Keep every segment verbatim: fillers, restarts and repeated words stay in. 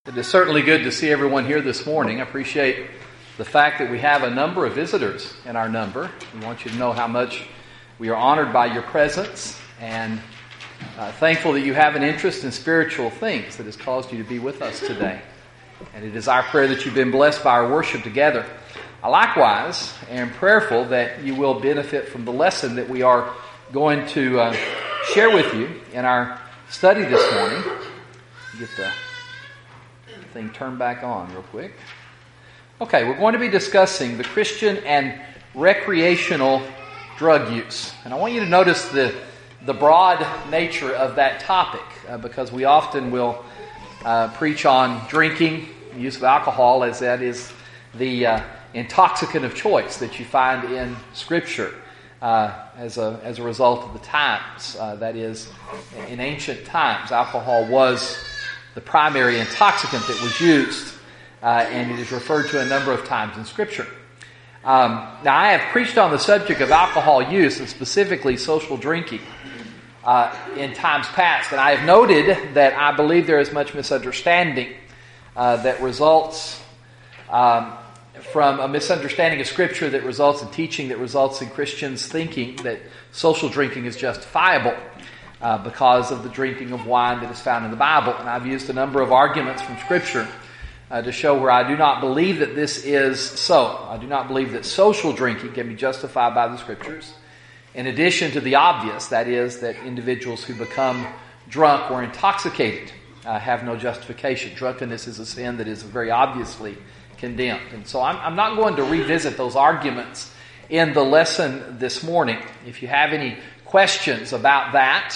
It is certainly good to see everyone here this morning. I appreciate the fact that we have a number of visitors in our number. We want you to know how much we are honored by your presence and uh, thankful that you have an interest in spiritual things that has caused you to be with us today. And it is our prayer that you've been blessed by our worship together. I likewise am prayerful that you will benefit from the lesson that we are going to uh, share with you in our study this morning. Get the thing turned back on real quick. Okay, we're going to be discussing the Christian and recreational drug use. And I want you to notice the, the broad nature of that topic uh, because we often will uh, preach on drinking, use of alcohol, as that is the uh, intoxicant of choice that you find in Scripture uh, as a as a result of the times. Uh, that is, in ancient times, alcohol was the primary intoxicant that was used, uh, and it is referred to a number of times in Scripture. Um, now, I have preached on the subject of alcohol use, and specifically social drinking, uh, in times past, and I have noted that I believe there is much misunderstanding uh, that results um, from a misunderstanding of Scripture that results in teaching that results in Christians thinking that social drinking is justifiable Uh, because of the drinking of wine that is found in the Bible. And I've used a number of arguments from Scripture uh, to show where I do not believe that this is so. I do not believe that social drinking can be justified by the Scriptures. In addition to the obvious, that is, that individuals who become drunk or intoxicated uh, have no justification. Drunkenness is a sin that is very obviously condemned. And so I'm, I'm not going to revisit those arguments in the lesson this morning. If you have any questions about that,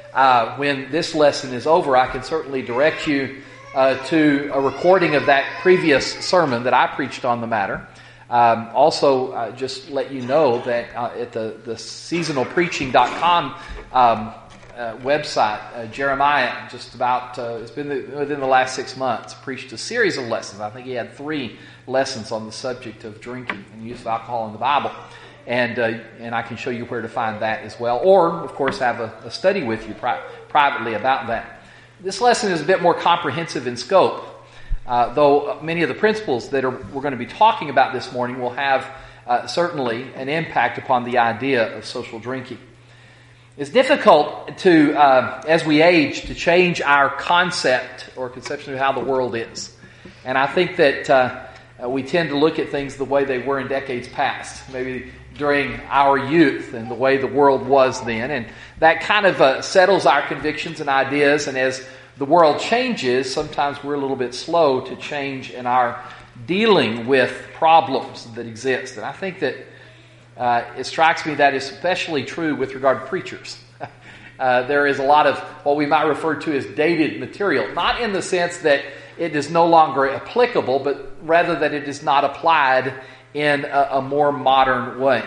Uh, when this lesson is over, I can certainly direct you uh, to a recording of that previous sermon that I preached on the matter. Um, also, uh, just let you know that uh, at the, the seasonal preaching dot com um, uh, website, uh, Jeremiah, just about, uh, it's been the, within the last six months, preached a series of lessons. I think he had three lessons on the subject of drinking and use of alcohol in the Bible. And uh, and I can show you where to find that as well. Or, of course, have a, a study with you pri- privately about that. This lesson is a bit more comprehensive in scope, uh, though many of the principles that are, we're going to be talking about this morning will have uh, certainly an impact upon the idea of social drinking. It's difficult to, uh, as we age, to change our concept or conception of how the world is. And I think that uh, we tend to look at things the way they were in decades past. Maybe during our youth and the way the world was then. And that kind of uh, settles our convictions and ideas. And as the world changes, sometimes we're a little bit slow to change in our dealing with problems that exist. And I think that uh, it strikes me that is especially true with regard to preachers. uh, there is a lot of what we might refer to as dated material. Not in the sense that it is no longer applicable, but rather that it is not applied in a, a more modern way.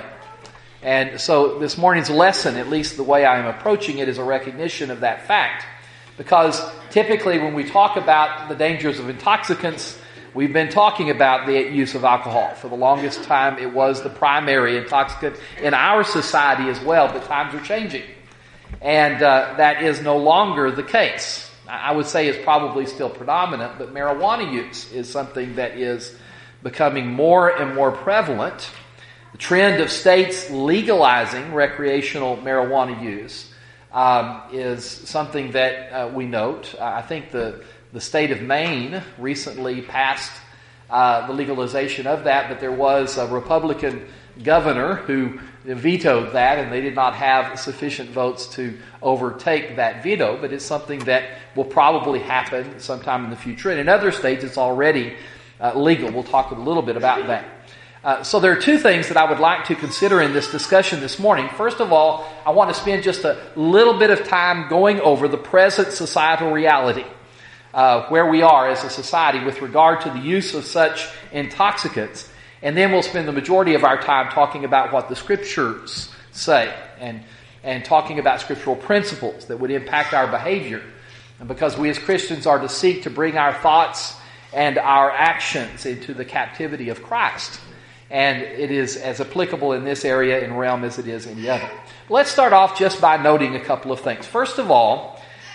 And so this morning's lesson, at least the way I am approaching it, is a recognition of that fact. Because typically when we talk about the dangers of intoxicants, we've been talking about the use of alcohol. For the longest time, it was the primary intoxicant in our society as well, but times are changing. And uh, that is no longer the case. I would say it's probably still predominant, but marijuana use is something that is becoming more and more prevalent. The trend of states legalizing recreational marijuana use um, is something that uh, we note. Uh, I think the, the state of Maine recently passed uh, the legalization of that, but there was a Republican governor who vetoed that, and they did not have sufficient votes to overtake that veto, but it's something that will probably happen sometime in the future. And in other states, it's already Uh, legal. We'll talk a little bit about that. Uh, so there are two things that I would like to consider in this discussion this morning. First of all, I want to spend just a little bit of time going over the present societal reality, uh, where we are as a society with regard to the use of such intoxicants. And then we'll spend the majority of our time talking about what the Scriptures say and, and talking about scriptural principles that would impact our behavior. And because we as Christians are to seek to bring our thoughts and our actions into the captivity of Christ. And it is as applicable in this area and realm as it is in the other. Let's start off just by noting a couple of things. First of all,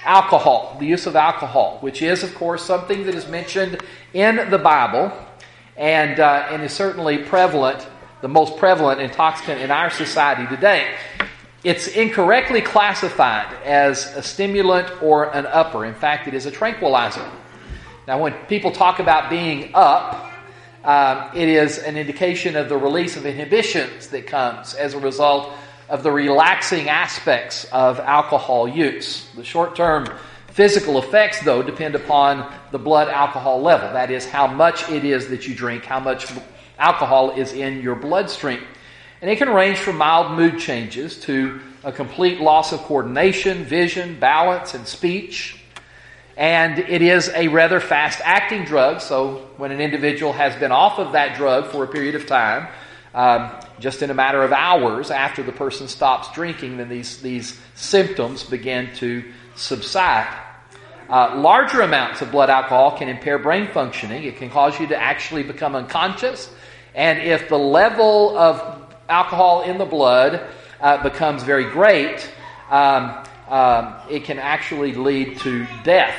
alcohol, the use of alcohol, which is, of course, something that is mentioned in the Bible and, uh, and is certainly prevalent, the most prevalent intoxicant in our society today. It's incorrectly classified as a stimulant or an upper. In fact, it is a tranquilizer. Now, when people talk about being up, um, it is an indication of the release of inhibitions that comes as a result of the relaxing aspects of alcohol use. The short-term physical effects, though, depend upon the blood alcohol level. That is, how much it is that you drink, how much alcohol is in your bloodstream. And it can range from mild mood changes to a complete loss of coordination, vision, balance, and speech. And it is a rather fast-acting drug, so when an individual has been off of that drug for a period of time, um, just in a matter of hours after the person stops drinking, then these, these symptoms begin to subside. Uh, larger amounts of blood alcohol can impair brain functioning. It can cause you to actually become unconscious. And if the level of alcohol in the blood uh, becomes very great, um, um, it can actually lead to death.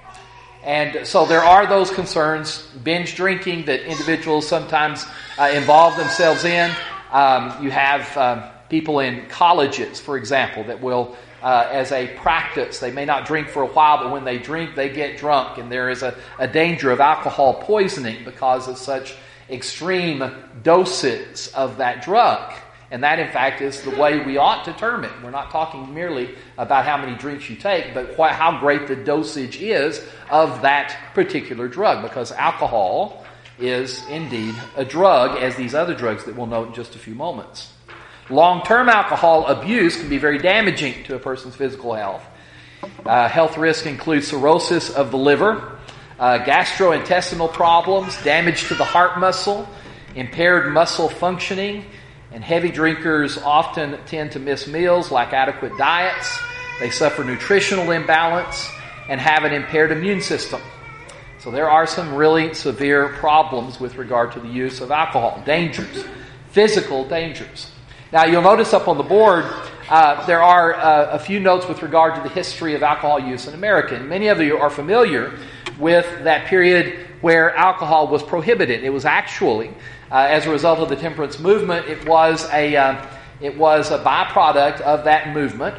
And so there are those concerns, binge drinking that individuals sometimes uh, involve themselves in. Um, you have um, people in colleges, for example, that will, uh, as a practice, they may not drink for a while, but when they drink, they get drunk. And there is a, a danger of alcohol poisoning because of such extreme doses of that drug. And that, in fact, is the way we ought to term it. We're not talking merely about how many drinks you take, but wh- how great the dosage is of that particular drug, because alcohol is indeed a drug, as these other drugs that we'll note in just a few moments. Long-term alcohol abuse can be very damaging to a person's physical health. Uh, health risks include cirrhosis of the liver, Uh, gastrointestinal problems, damage to the heart muscle, impaired muscle functioning, and heavy drinkers often tend to miss meals, lack adequate diets. They suffer nutritional imbalance and have an impaired immune system. So there are some really severe problems with regard to the use of alcohol. Dangers, physical dangers. Now you'll notice up on the board uh, there are uh, a few notes with regard to the history of alcohol use in America. And many of you are familiar with that period where alcohol was prohibited. It was actually, uh, as a result of the temperance movement, it was a uh, it was a byproduct of that movement,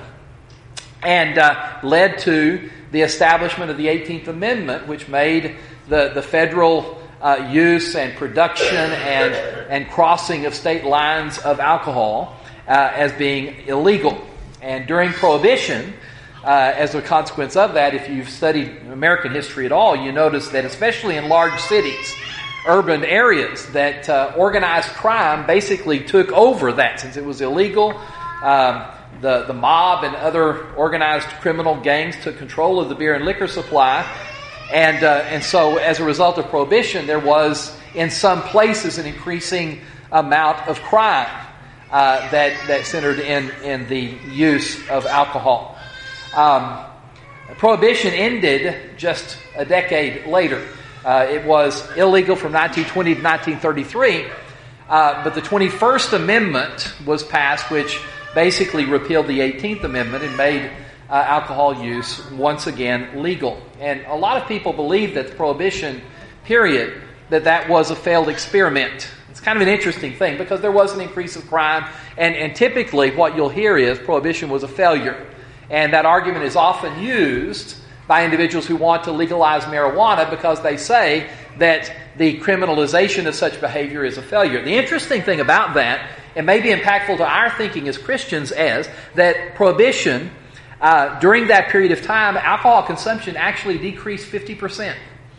and uh, led to the establishment of the eighteenth Amendment, which made the the federal uh, use and production and and crossing of state lines of alcohol uh, as being illegal. And during Prohibition, Uh, as a consequence of that, if you've studied American history at all, you notice that especially in large cities, urban areas, that uh, organized crime basically took over that. Since it was illegal, um, the, the mob and other organized criminal gangs took control of the beer and liquor supply. And, uh, and so as a result of Prohibition, there was in some places an increasing amount of crime uh, that, that centered in, in the use of alcohol. Um, Prohibition ended just a decade later. Uh, it was illegal from nineteen twenty to nineteen thirty-three, uh, but the twenty-first Amendment was passed, which basically repealed the eighteenth Amendment and made uh, alcohol use once again legal. And a lot of people believe that the Prohibition period, that that was a failed experiment. It's kind of an interesting thing because there was an increase of crime, and, and typically what you'll hear is Prohibition was a failure. And that argument is often used by individuals who want to legalize marijuana because they say that the criminalization of such behavior is a failure. The interesting thing about that, and may be impactful to our thinking as Christians, is that Prohibition, uh, during that period of time, alcohol consumption actually decreased fifty percent.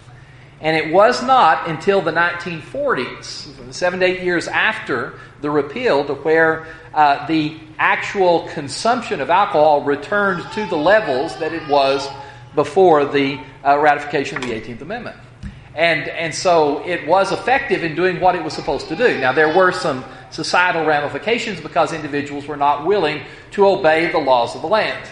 And it was not until the nineteen forties, seven to eight years after the repeal, to where uh, the actual consumption of alcohol returned to the levels that it was before the uh, ratification of the eighteenth Amendment. And, and so it was effective in doing what it was supposed to do. Now, there were some societal ramifications because individuals were not willing to obey the laws of the land.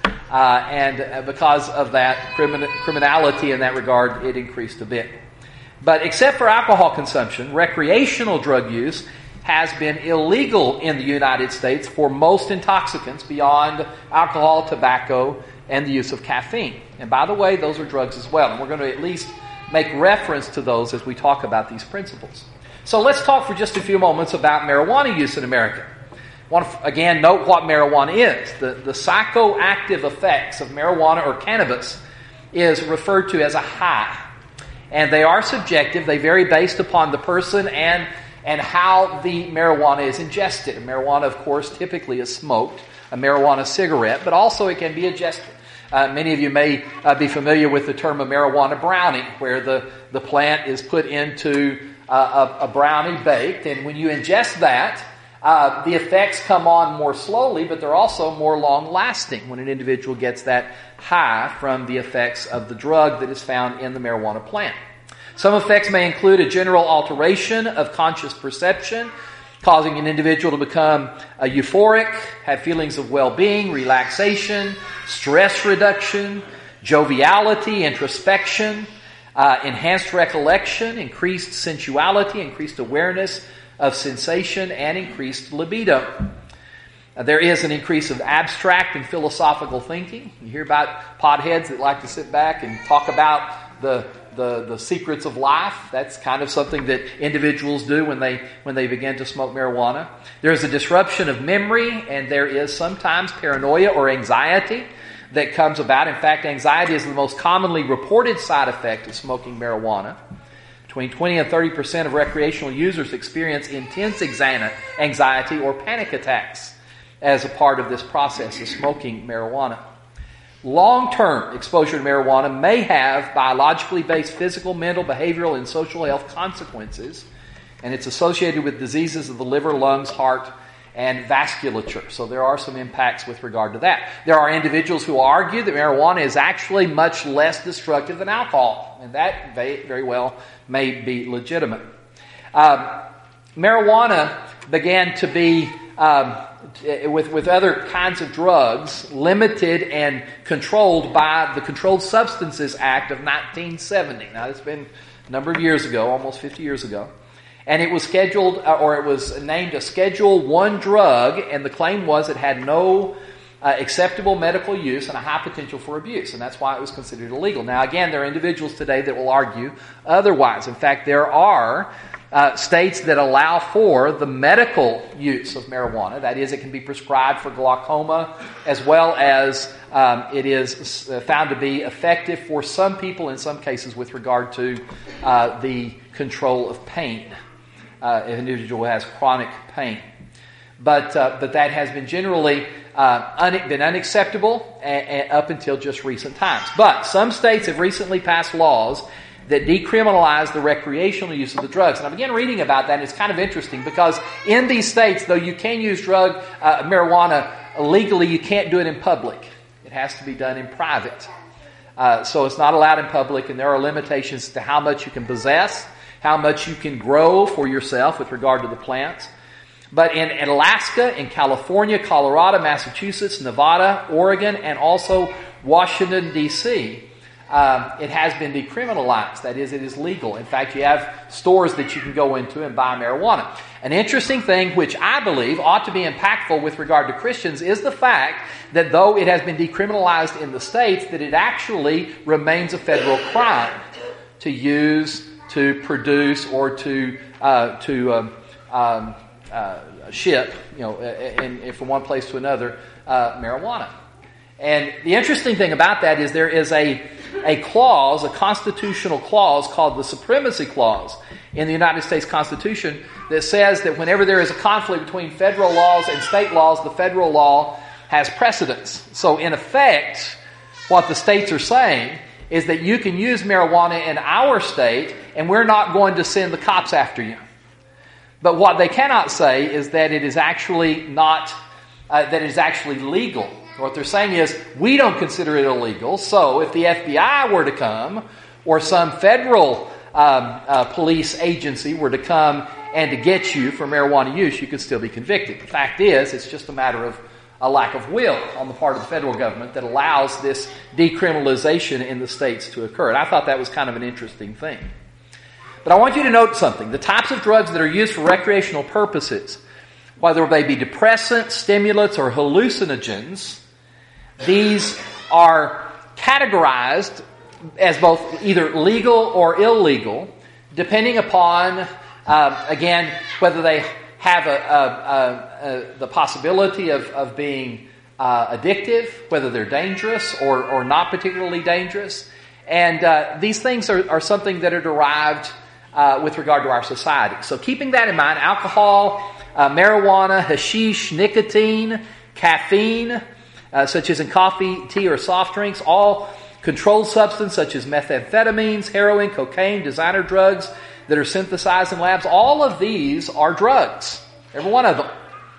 Uh, and because of that crimin- criminality in that regard, it increased a bit. But except for alcohol consumption, recreational drug use has been illegal in the United States for most intoxicants beyond alcohol, tobacco, and the use of caffeine. And by the way, those are drugs as well. And we're going to at least make reference to those as we talk about these principles. So let's talk for just a few moments about marijuana use in America. I want to, again, note what marijuana is. The, the psychoactive effects of marijuana or cannabis is referred to as a high. And they are subjective. They vary based upon the person and, and how the marijuana is ingested. Marijuana, of course, typically is smoked, a marijuana cigarette, but also it can be ingested. Uh, many of you may uh, be familiar with the term of marijuana brownie, where the, the plant is put into uh, a, a brownie baked, and when you ingest that, uh, the effects come on more slowly, but they're also more long-lasting when an individual gets that high from the effects of the drug that is found in the marijuana plant. Some effects may include a general alteration of conscious perception, causing an individual to become uh, euphoric, have feelings of well-being, relaxation, stress reduction, joviality, introspection, uh, enhanced recollection, increased sensuality, increased awareness of sensation, and increased libido. Uh, there is an increase of abstract and philosophical thinking. You hear about potheads that like to sit back and talk about the The, the secrets of life. That's kind of something that individuals do when they when they begin to smoke marijuana. There is a disruption of memory, and there is sometimes paranoia or anxiety that comes about. In fact, anxiety is the most commonly reported side effect of smoking marijuana. Between twenty and thirty percent of recreational users experience intense anxiety or panic attacks as a part of this process of smoking marijuana. Long-term exposure to marijuana may have biologically based physical, mental, behavioral, and social health consequences, and it's associated with diseases of the liver, lungs, heart, and vasculature. So there are some impacts with regard to that. There are individuals who argue that marijuana is actually much less destructive than alcohol, and that very well may be legitimate. Um, marijuana began to be um, With, with other kinds of drugs, limited and controlled by the Controlled Substances Act of nineteen seventy. Now, it's been a number of years ago, almost fifty years ago. And it was scheduled, or it was named a Schedule one drug, and the claim was it had no uh, acceptable medical use and a high potential for abuse, and that's why it was considered illegal. Now, again, there are individuals today that will argue otherwise. In fact, there are Uh, states that allow for the medical use of marijuana. That is, it can be prescribed for glaucoma, as well as um, it is found to be effective for some people in some cases with regard to uh, the control of pain. Uh, if an individual has chronic pain. But uh, but that has been generally uh, un- been unacceptable a- a- up until just recent times. But some states have recently passed laws that decriminalize the recreational use of the drugs. And I began reading about that, and it's kind of interesting because in these states, though you can use drug uh, marijuana legally, you can't do it in public. It has to be done in private. Uh, so it's not allowed in public, and there are limitations to how much you can possess, how much you can grow for yourself with regard to the plants. But in Alaska, in California, Colorado, Massachusetts, Nevada, Oregon, and also Washington, D C, Um, it has been decriminalized. That is, it is legal. In fact, you have stores that you can go into and buy marijuana. An interesting thing, which I believe ought to be impactful with regard to Christians, is the fact that though it has been decriminalized in the states, that it actually remains a federal crime to use, to produce, or to uh, to um, um, uh, ship, you know, in, in, from one place to another, uh, marijuana. And the interesting thing about that is there is a, a clause, a constitutional clause called the Supremacy Clause in the United States Constitution that says that whenever there is a conflict between federal laws and state laws, the federal law has precedence. So in effect, what the states are saying is that you can use marijuana in our state and we're not going to send the cops after you. But what they cannot say is that it is actually not, uh, that it is actually legal. What they're saying is, we don't consider it illegal, so if the F B I were to come, or some federal um, uh, police agency were to come and to get you for marijuana use, you could still be convicted. The fact is, it's just a matter of a lack of will on the part of the federal government that allows this decriminalization in the states to occur. And I thought that was kind of an interesting thing. But I want you to note something. The types of drugs that are used for recreational purposes, whether they be depressants, stimulants, or hallucinogens, these are categorized as both either legal or illegal, depending upon, uh, again, whether they have a, a, a, a, the possibility of, of being uh, addictive, whether they're dangerous or, or not particularly dangerous. And uh, these things are, are something that are derived uh, with regard to our society. So keeping that in mind, alcohol, uh, marijuana, hashish, nicotine, caffeine, uh, such as in coffee, tea, or soft drinks, all controlled substances such as methamphetamines, heroin, cocaine, designer drugs that are synthesized in labs, all of these are drugs. Every one of them.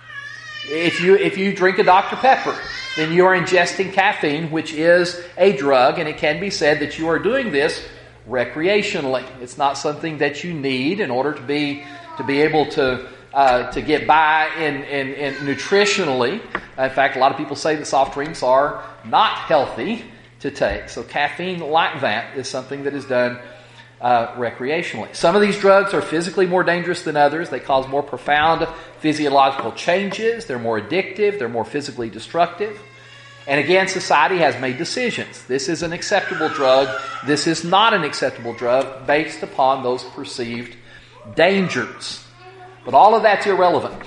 If you if you drink a Doctor Pepper, then you are ingesting caffeine, which is a drug, and it can be said that you are doing this recreationally. It's not something that you need in order to be to be able to uh, to get by in, in, in nutritionally. In fact, a lot of people say that soft drinks are not healthy to take. So caffeine like that is something that is done uh, recreationally. Some of these drugs are physically more dangerous than others. They cause more profound physiological changes. They're more addictive. They're more physically destructive. And again, society has made decisions. This is an acceptable drug. This is not an acceptable drug based upon those perceived dangers. But all of that's irrelevant.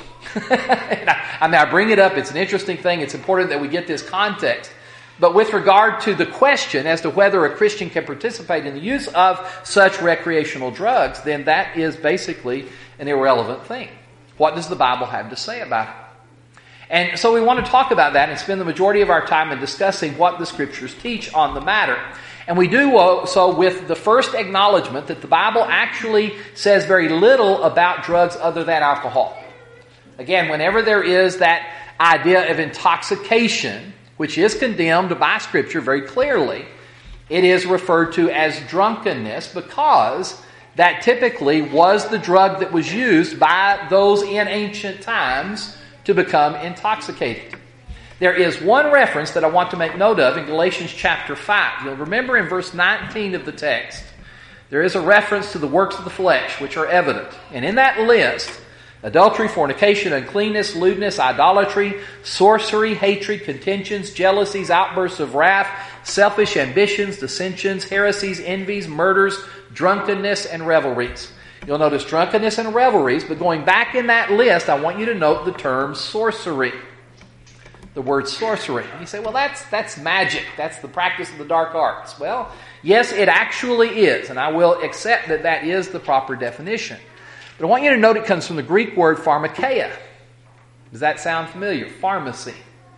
I, I mean, I bring it up. It's an interesting thing. It's important that we get this context. But with regard to the question as to whether a Christian can participate in the use of such recreational drugs, then that is basically an irrelevant thing. What does the Bible have to say about it? And so we want to talk about that and spend the majority of our time in discussing what the Scriptures teach on the matter. And we do so with the first acknowledgement that the Bible actually says very little about drugs other than alcohol. Again, whenever there is that idea of intoxication, which is condemned by Scripture very clearly, it is referred to as drunkenness because that typically was the drug that was used by those in ancient times to become intoxicated. There is one reference that I want to make note of in Galatians chapter five. You'll remember in verse nineteen of the text, there is a reference to the works of the flesh, which are evident. And in that list, adultery, fornication, uncleanness, lewdness, idolatry, sorcery, hatred, contentions, jealousies, outbursts of wrath, selfish ambitions, dissensions, heresies, envies, murders, drunkenness, and revelries. You'll notice drunkenness and revelries, but going back in that list, I want you to note the term sorcery. The word sorcery. You say, well, that's that's magic. That's the practice of the dark arts. Well, yes, it actually is, and I will accept that that is the proper definition. But I want you to note it comes from the Greek word pharmakeia. Does that sound familiar? Pharmacy.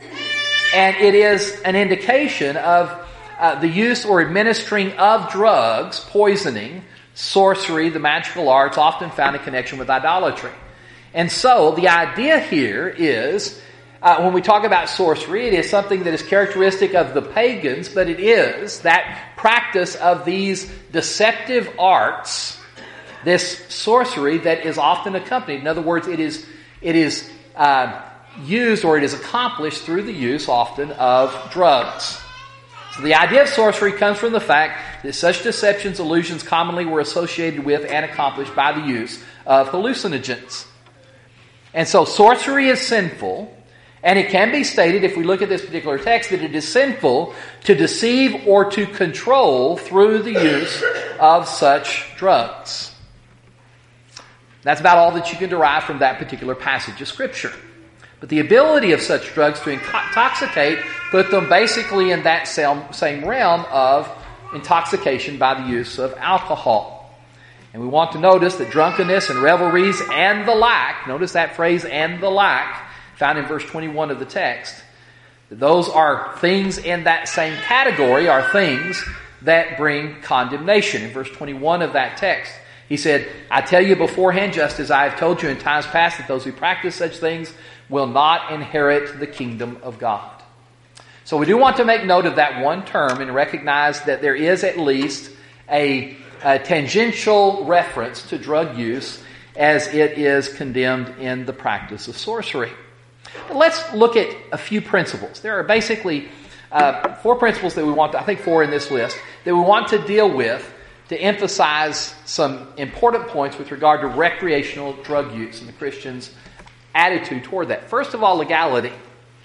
And it is an indication of uh, the use or administering of drugs, poisoning, sorcery, the magical arts, often found in connection with idolatry. And so the idea here is, uh, when we talk about sorcery, it is something that is characteristic of the pagans, but it is that practice of these deceptive arts, this sorcery that is often accompanied. In other words, it is it is uh, used or it is accomplished through the use often of drugs. So the idea of sorcery comes from the fact that such deceptions, illusions commonly were associated with and accomplished by the use of hallucinogens. And so sorcery is sinful, and it can be stated, if we look at this particular text, that it is sinful to deceive or to control through the use of such drugs. That's about all that you can derive from that particular passage of Scripture. But the ability of such drugs to intoxicate put them basically in that same realm of intoxication by the use of alcohol. And we want to notice that drunkenness and revelries and the like, notice that phrase, and the like, found in verse twenty-one of the text, that those are things in that same category, are things that bring condemnation. In verse twenty-one of that text, he said, I tell you beforehand, just as I have told you in times past, that those who practice such things will not inherit the kingdom of God. So we do want to make note of that one term and recognize that there is at least a, a tangential reference to drug use as it is condemned in the practice of sorcery. But let's look at a few principles. There are basically uh, four principles that we want to, I think four in this list, that we want to deal with to emphasize some important points with regard to recreational drug use and the Christian's attitude toward that. First of all, legality.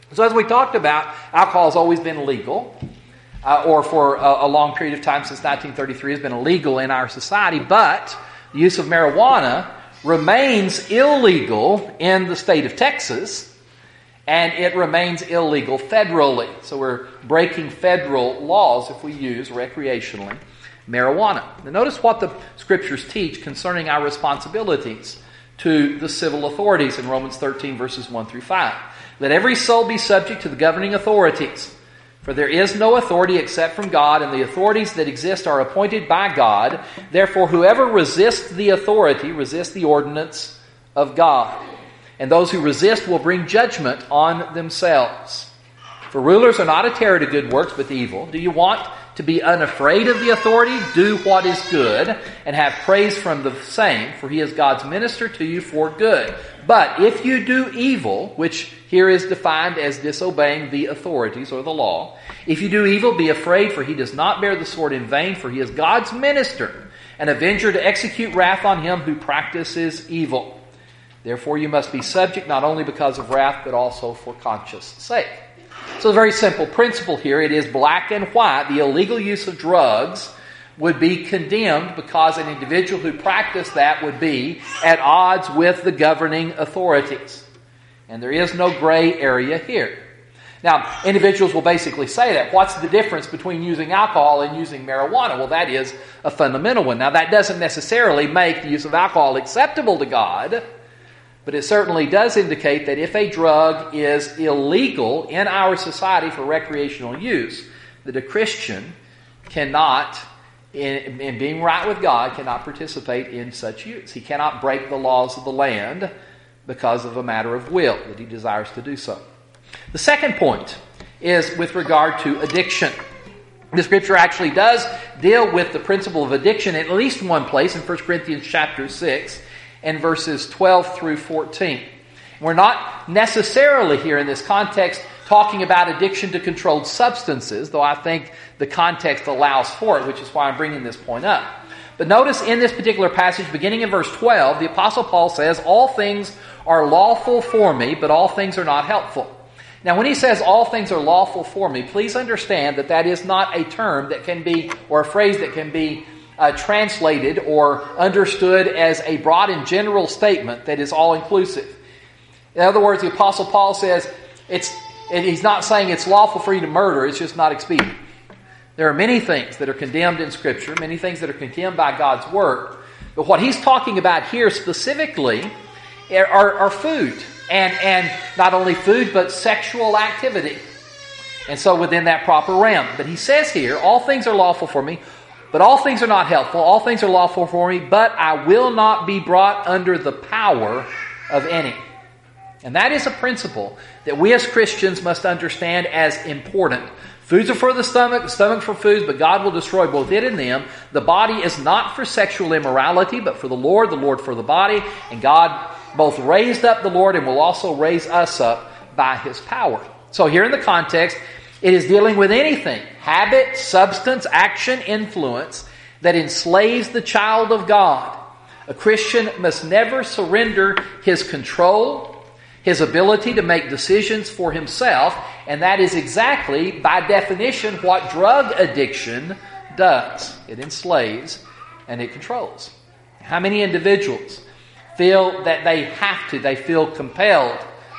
So as we talked about, alcohol has always been legal, uh, or for a, a long period of time since nineteen thirty-three has been illegal in our society, but the use of marijuana remains illegal in the state of Texas, and it remains illegal federally. So we're breaking federal laws if we use recreationally marijuana. Now notice what the Scriptures teach concerning our responsibilities to the civil authorities in Romans thirteen, verses one through five. Let every soul be subject to the governing authorities, for there is no authority except from God, and the authorities that exist are appointed by God. Therefore, whoever resists the authority resists the ordinance of God, and those who resist will bring judgment on themselves. For rulers are not a terror to good works, but to evil. Do you want to be unafraid of the authority? Do what is good, and have praise from the same, for he is God's minister to you for good. But if you do evil, which here is defined as disobeying the authorities or the law, if you do evil, be afraid, for he does not bear the sword in vain, for he is God's minister, an avenger to execute wrath on him who practices evil. Therefore you must be subject not only because of wrath, but also for conscience sake. So a very simple principle here. It is black and white. The illegal use of drugs would be condemned because an individual who practiced that would be at odds with the governing authorities. And there is no gray area here. Now, individuals will basically say that. What's the difference between using alcohol and using marijuana? Well, that is a fundamental one. Now, that doesn't necessarily make the use of alcohol acceptable to God, but it certainly does indicate that if a drug is illegal in our society for recreational use, that a Christian cannot, in, in being right with God, cannot participate in such use. He cannot break the laws of the land because of a matter of will, that he desires to do so. The second point is with regard to addiction. The Scripture actually does deal with the principle of addiction in at least one place in First Corinthians chapter six and verses twelve through fourteen. We're not necessarily here in this context talking about addiction to controlled substances, though I think the context allows for it, which is why I'm bringing this point up. But notice in this particular passage, beginning in verse twelve, the Apostle Paul says, all things are lawful for me, but all things are not helpful. Now, when he says all things are lawful for me, please understand that that is not a term that can be, or a phrase that can be uh, translated or understood as a broad and general statement that is all-inclusive. In other words, the Apostle Paul says, it's, he's not saying it's lawful for you to murder, it's just not expedient. There are many things that are condemned in Scripture, many things that are condemned by God's Word. But what he's talking about here specifically are, are food. And, and not only food, but sexual activity. And so within that proper realm. But he says here, all things are lawful for me, but all things are not helpful. All things are lawful for me, but I will not be brought under the power of any. And that is a principle that we as Christians must understand as important. Foods are for the stomach, the stomach for foods, but God will destroy both it and them. The body is not for sexual immorality, but for the Lord, the Lord for the body. And God both raised up the Lord and will also raise us up by His power. So here in the context, it is dealing with anything, habit, substance, action, influence, that enslaves the child of God. A Christian must never surrender his control, his ability to make decisions for himself, and that is exactly, by definition, what drug addiction does. It enslaves and it controls. How many individuals feel that they have to, they feel compelled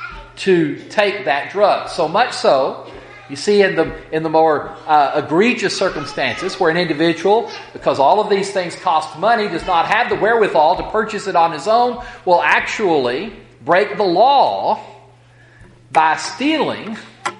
to take that drug? So much so, you see in the in the more uh, egregious circumstances where an individual, because all of these things cost money, does not have the wherewithal to purchase it on his own, will actually break the law by stealing,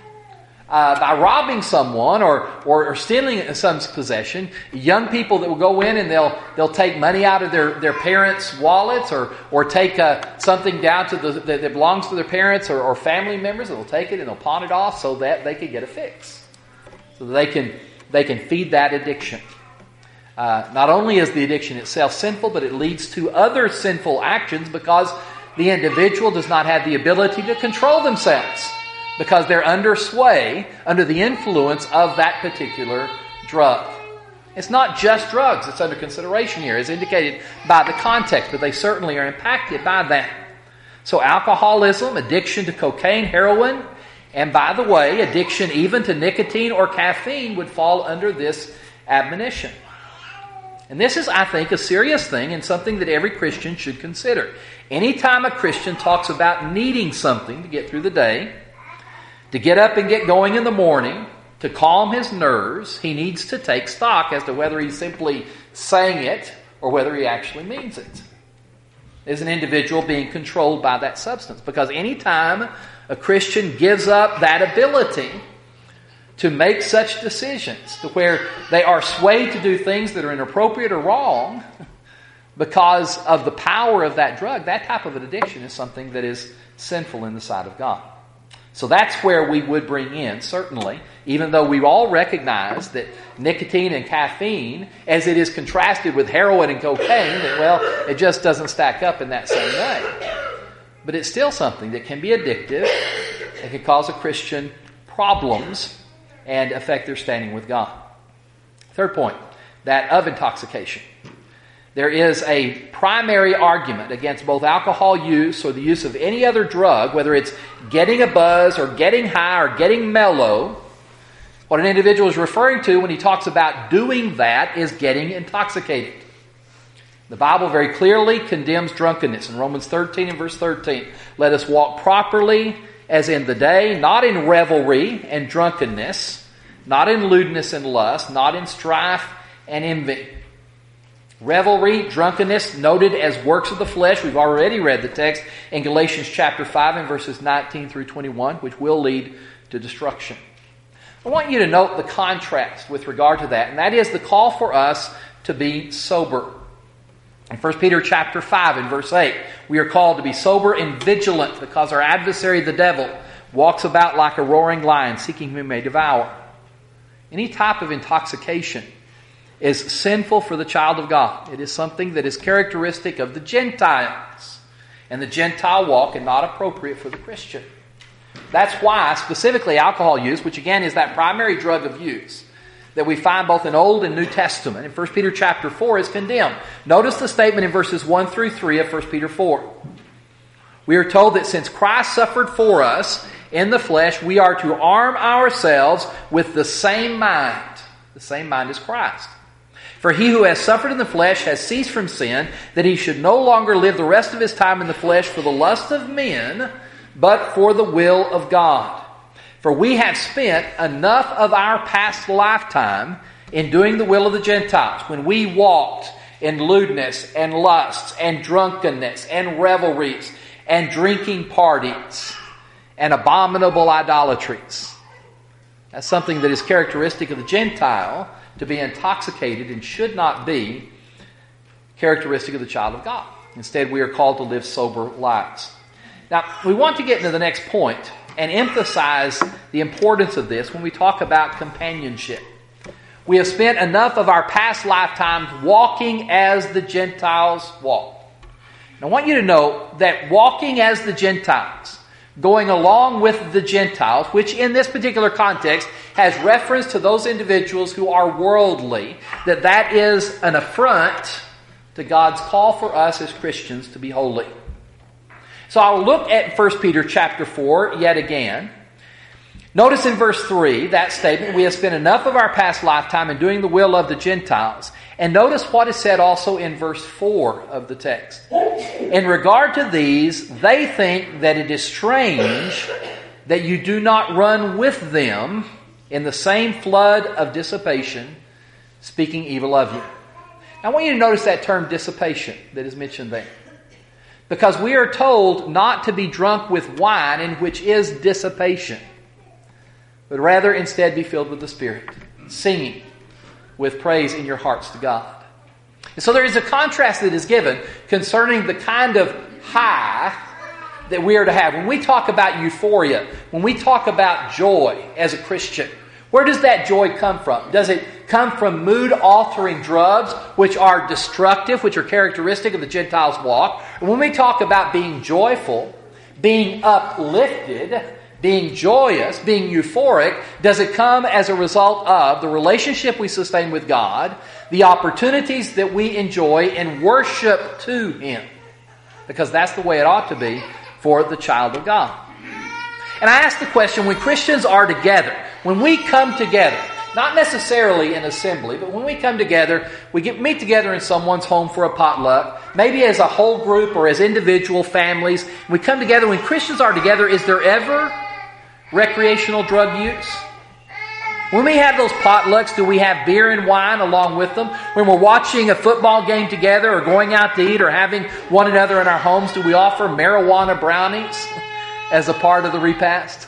uh, by robbing someone or, or or stealing someone's possession. Young people that will go in and they'll they'll take money out of their, their parents' wallets or or take uh, something down to the that, that belongs to their parents or, or family members. They'll take it and they'll pawn it off so that they can get a fix, so that they can they can feed that addiction. Uh, not only is the addiction itself sinful, but it leads to other sinful actions because the individual does not have the ability to control themselves, because they're under sway, under the influence of that particular drug. It's not just drugs that's under consideration here, as indicated by the context, but they certainly are impacted by that. So alcoholism, addiction to cocaine, heroin, And by the way, addiction even to nicotine or caffeine would fall under this admonition. And this is, I think, a serious thing and something that every Christian should consider. Anytime a Christian talks about needing something to get through the day, to get up and get going in the morning, to calm his nerves, he needs to take stock as to whether he's simply saying it or whether he actually means it. Is an individual being controlled by that substance? Because anytime a Christian gives up that ability to make such decisions to where they are swayed to do things that are inappropriate or wrong because of the power of that drug, that type of an addiction is something that is sinful in the sight of God. So that's where we would bring in, certainly, even though we all recognize that nicotine and caffeine, as it is contrasted with heroin and cocaine, that, well, it just doesn't stack up in that same way. But it's still something that can be addictive and can cause a Christian problems and affect their standing with God. Third point, that of intoxication. There is a primary argument against both alcohol use or the use of any other drug, whether it's getting a buzz or getting high or getting mellow. What an individual is referring to when he talks about doing that is getting intoxicated. The Bible very clearly condemns drunkenness in Romans thirteen and verse thirteen. Let us walk properly as in the day, not in revelry and drunkenness, not in lewdness and lust, not in strife and envy. Revelry, drunkenness, noted as works of the flesh. We've already read the text in Galatians chapter five and verses nineteen through twenty-one, which will lead to destruction. I want you to note the contrast with regard to that, and that is the call for us to be sober. In First Peter chapter five and verse eight, we are called to be sober and vigilant because our adversary, the devil, walks about like a roaring lion, seeking whom he may devour. Any type of intoxication is sinful for the child of God. It is something that is characteristic of the Gentiles and the Gentile walk and not appropriate for the Christian. That's why specifically alcohol use, which again is that primary drug of use, that we find both in Old and New Testament, in First Peter chapter four, is condemned. Notice the statement in verses one through three of First Peter four. We are told that since Christ suffered for us in the flesh, we are to arm ourselves with the same mind. The same mind as Christ. For he who has suffered in the flesh has ceased from sin, that he should no longer live the rest of his time in the flesh for the lust of men, but for the will of God. For we have spent enough of our past lifetime in doing the will of the Gentiles, when we walked in lewdness and lusts and drunkenness and revelries and drinking parties and abominable idolatries. That's something that is characteristic of the Gentile, to be intoxicated, and should not be characteristic of the child of God. Instead, we are called to live sober lives. Now, we want to get into the next point and emphasize the importance of this when we talk about companionship. We have spent enough of our past lifetimes walking as the Gentiles walk. And I want you to know that walking as the Gentiles, going along with the Gentiles, which in this particular context has reference to those individuals who are worldly, that that is an affront to God's call for us as Christians to be holy. So I'll look at First Peter chapter four yet again. Notice in verse three, that statement, we have spent enough of our past lifetime in doing the will of the Gentiles. And notice what is said also in verse four of the text. In regard to these, they think that it is strange that you do not run with them in the same flood of dissipation, speaking evil of you. Now I want you to notice that term dissipation that is mentioned there. Because we are told not to be drunk with wine, in which is dissipation, but rather instead be filled with the Spirit, singing with praise in your hearts to God. And so there is a contrast that is given concerning the kind of high that we are to have. When we talk about euphoria, when we talk about joy as a Christian, where does that joy come from? Does it come from mood-altering drugs, which are destructive, which are characteristic of the Gentiles' walk? Or when we talk about being joyful, being uplifted, being joyous, being euphoric, does it come as a result of the relationship we sustain with God, the opportunities that we enjoy in worship to Him? Because that's the way it ought to be for the child of God. And I ask the question, when Christians are together, when we come together, not necessarily in assembly, but when we come together, we get meet together in someone's home for a potluck, maybe as a whole group or as individual families. We come together. When Christians are together, is there ever recreational drug use? When we have those potlucks, do we have beer and wine along with them? When we're watching a football game together or going out to eat or having one another in our homes, do we offer marijuana brownies as a part of the repast?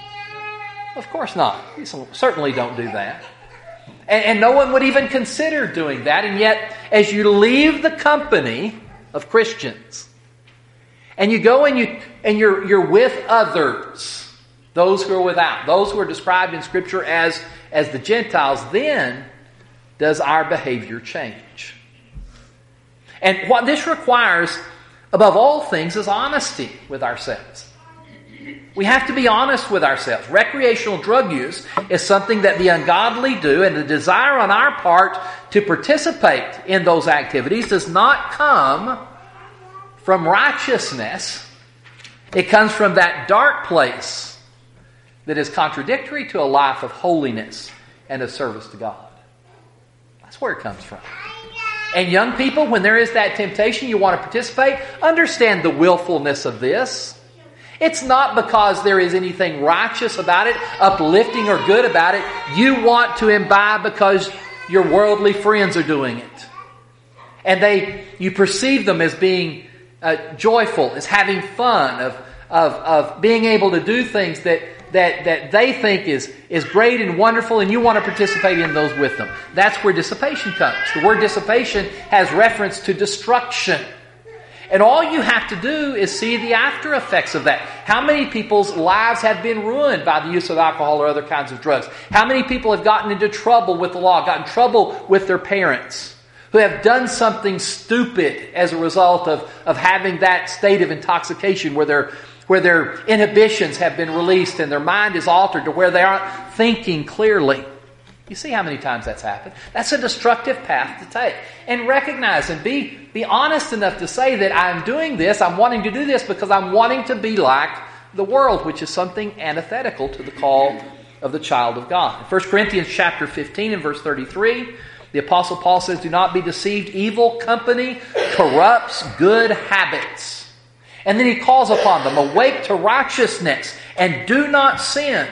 Of course not. We certainly don't do that. And, and no one would even consider doing that. And yet, as you leave the company of Christians, and you go and, you, and you're, you're with others, those who are without, those who are described in Scripture as, as the Gentiles, then does our behavior change. And what this requires, above all things, is honesty with ourselves. We have to be honest with ourselves. Recreational drug use is something that the ungodly do, and the desire on our part to participate in those activities does not come from righteousness. It comes from that dark place that is contradictory to a life of holiness and of service to God. That's where it comes from. And young people, when there is that temptation, you want to participate, understand the willfulness of this. It's not because there is anything righteous about it, uplifting or good about it. You want to imbibe because your worldly friends are doing it. And they, you perceive them as being uh, joyful, as having fun, of, of, of being able to do things that, that, that they think is, is great and wonderful, and you want to participate in those with them. That's where dissipation comes. The word dissipation has reference to destruction. And all you have to do is see the after effects of that. How many people's lives have been ruined by the use of alcohol or other kinds of drugs? How many people have gotten into trouble with the law, gotten in trouble with their parents, who have done something stupid as a result of, of having that state of intoxication where their, where their inhibitions have been released and their mind is altered to where they aren't thinking clearly? You see how many times that's happened? That's a destructive path to take. And recognize and be, be honest enough to say that I'm doing this, I'm wanting to do this because I'm wanting to be like the world, which is something antithetical to the call of the child of God. In First Corinthians chapter fifteen and verse thirty-three, the Apostle Paul says, "Do not be deceived. Evil company corrupts good habits." And then he calls upon them, "Awake to righteousness and do not sin."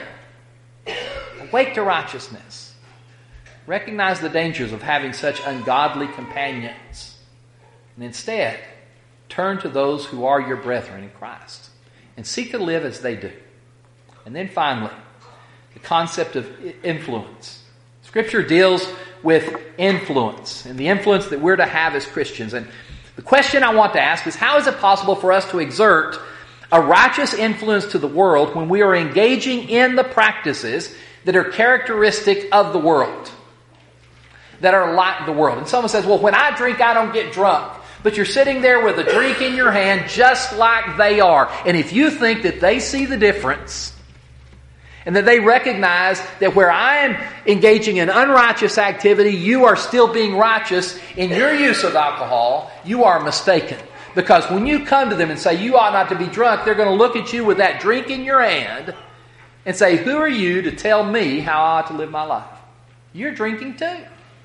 Awake to righteousness. Recognize the dangers of having such ungodly companions. And instead, turn to those who are your brethren in Christ and seek to live as they do. And then finally, the concept of influence. Scripture deals with influence and the influence that we're to have as Christians. And the question I want to ask is, how is it possible for us to exert a righteous influence to the world when we are engaging in the practices that are characteristic of the world, that are like the world? And someone says, well, when I drink, I don't get drunk. But you're sitting there with a drink in your hand just like they are. And if you think that they see the difference and that they recognize that where I am engaging in unrighteous activity, you are still being righteous in your use of alcohol, you are mistaken. Because when you come to them and say you ought not to be drunk, they're going to look at you with that drink in your hand and say, who are you to tell me how I ought to live my life? You're drinking too.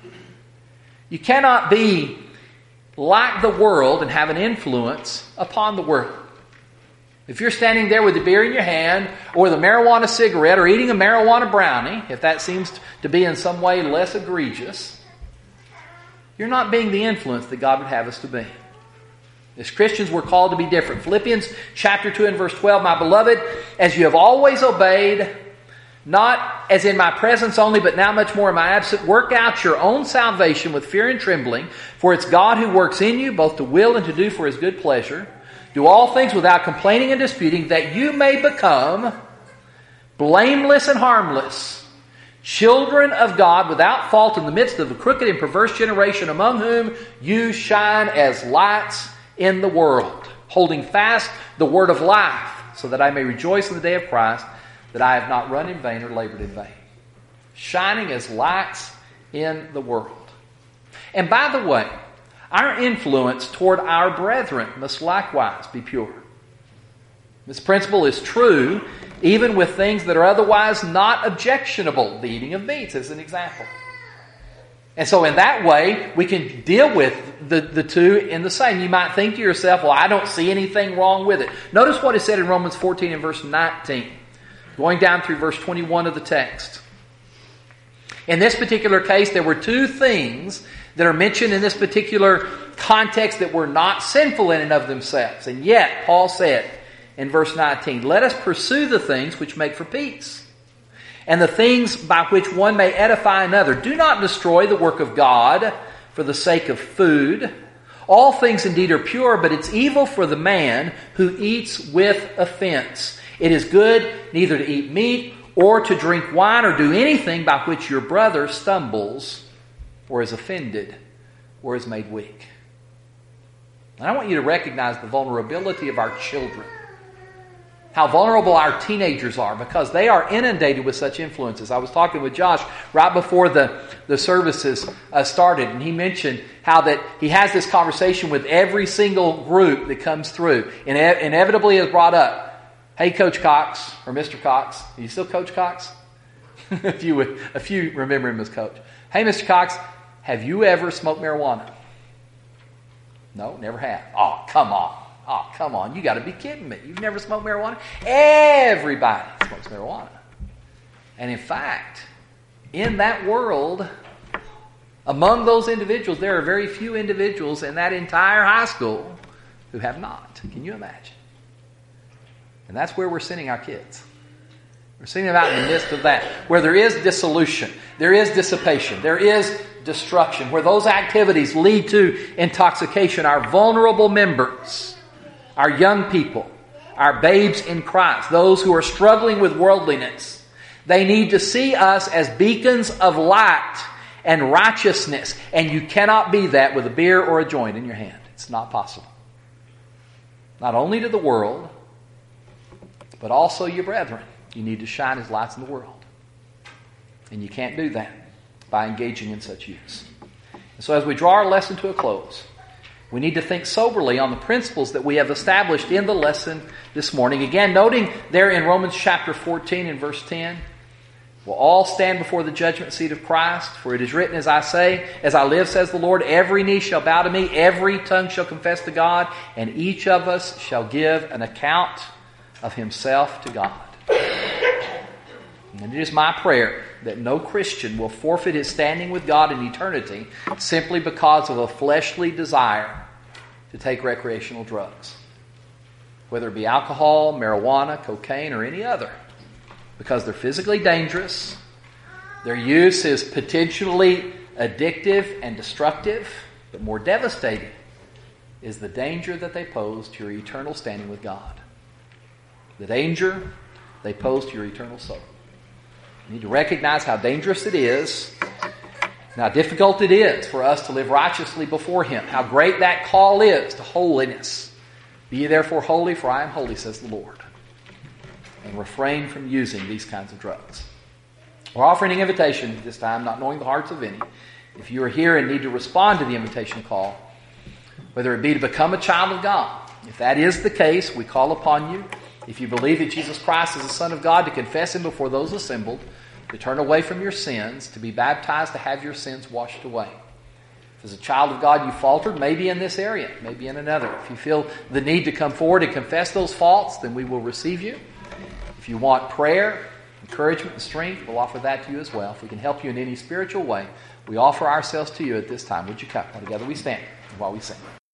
You cannot be like the world and have an influence upon the world. If you're standing there with the beer in your hand or the marijuana cigarette or eating a marijuana brownie, if that seems to be in some way less egregious, you're not being the influence that God would have us to be. As Christians, we're called to be different. Philippians chapter two and verse twelve, "My beloved, as you have always obeyed, not as in my presence only, but now much more in my absence, work out your own salvation with fear and trembling, for it's God who works in you, both to will and to do for His good pleasure. Do all things without complaining and disputing, that you may become blameless and harmless, children of God without fault in the midst of a crooked and perverse generation, among whom you shine as lights in the world, holding fast the word of life, so that I may rejoice in the day of Christ, that I have not run in vain or labored in vain." Shining as lights in the world. And by the way, our influence toward our brethren must likewise be pure. This principle is true even with things that are otherwise not objectionable. The eating of meats is an example. And so in that way, we can deal with the, the two in the same. You might think to yourself, well, I don't see anything wrong with it. Notice what is said in Romans fourteen and verse nineteen. Going down through verse twenty-one of the text. In this particular case, there were two things that are mentioned in this particular context that were not sinful in and of themselves. And yet, Paul said in verse nineteen, let us pursue the things which make for peace, and the things by which one may edify another. Do not destroy the work of God for the sake of food. All things indeed are pure, but it's evil for the man who eats with offense. It is good neither to eat meat or to drink wine or do anything by which your brother stumbles or is offended or is made weak. And I want you to recognize the vulnerability of our children. How vulnerable our teenagers are, because they are inundated with such influences. I was talking with Josh right before the, the services uh, started, and he mentioned how that he has this conversation with every single group that comes through. And ine- inevitably is brought up, hey, Coach Cox, or Mister Cox. Are you still Coach Cox? a, few, a few remember him as Coach. Hey, Mister Cox, have you ever smoked marijuana? No, never have. Oh, come on. Oh, come on. You got to be kidding me. You've never smoked marijuana? Everybody smokes marijuana. And in fact, in that world, among those individuals, there are very few individuals in that entire high school who have not. Can you imagine? And that's where we're sending our kids. We're sending them out in the midst of that, where there is dissolution, there is dissipation, there is destruction, where those activities lead to intoxication. Our vulnerable members, our young people, our babes in Christ, those who are struggling with worldliness, they need to see us as beacons of light and righteousness. And you cannot be that with a beer or a joint in your hand. It's not possible. Not only to the world, but also your brethren. You need to shine as lights in the world. And you can't do that by engaging in such use. And so as we draw our lesson to a close, we need to think soberly on the principles that we have established in the lesson this morning. Again, noting there in Romans chapter fourteen and verse ten, we'll all stand before the judgment seat of Christ. For it is written, as I say, as I live, says the Lord, every knee shall bow to me, every tongue shall confess to God, and each of us shall give an account of himself to God. And it is my prayer that no Christian will forfeit his standing with God in eternity simply because of a fleshly desire to take recreational drugs, whether it be alcohol, marijuana, cocaine, or any other, because they're physically dangerous. Their use is potentially addictive and destructive, but more devastating is the danger that they pose to your eternal standing with God. The danger they pose to your eternal soul. You need to recognize how dangerous it is, and how difficult it is for us to live righteously before Him. How great that call is to holiness. Be ye therefore holy, for I am holy, says the Lord. And refrain from using these kinds of drugs. We're offering an invitation at this time, not knowing the hearts of any. If you are here and need to respond to the invitation call, whether it be to become a child of God, if that is the case, we call upon you. If you believe that Jesus Christ is the Son of God, to confess Him before those assembled, to turn away from your sins, to be baptized, to have your sins washed away. If as a child of God you faltered, maybe in this area, maybe in another. If you feel the need to come forward and confess those faults, then we will receive you. If you want prayer, encouragement, and strength, we'll offer that to you as well. If we can help you in any spiritual way, we offer ourselves to you at this time. Would you come? While together we stand while we sing.